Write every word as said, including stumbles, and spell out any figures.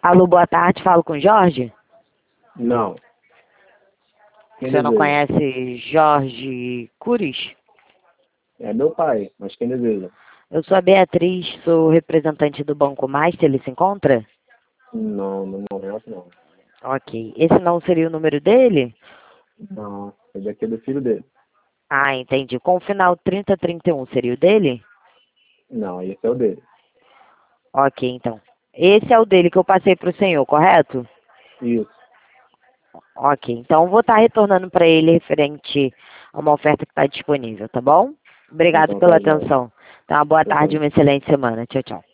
Alô, boa tarde, falo com o Jorge? Não. Quem Você não deseja? conhece Jorge Cures? É meu pai, mas quem deseja? Eu sou a Beatriz, sou representante do Banco Master, ele se encontra? Não, no momento não. Ok. Esse não seria o número dele? Não, esse aqui é do filho dele. Ah, entendi. Com o final trinta trinta e um seria o dele? Não, esse é o dele. Ok, então. Esse é o dele que eu passei para o senhor, correto? Isso. Ok, então eu vou estar retornando para ele referente a uma oferta que está disponível, tá bom? Obrigado Então pela tá, Jorge. atenção. Então, uma boa Então tá. tarde e uma excelente semana. Tchau, tchau.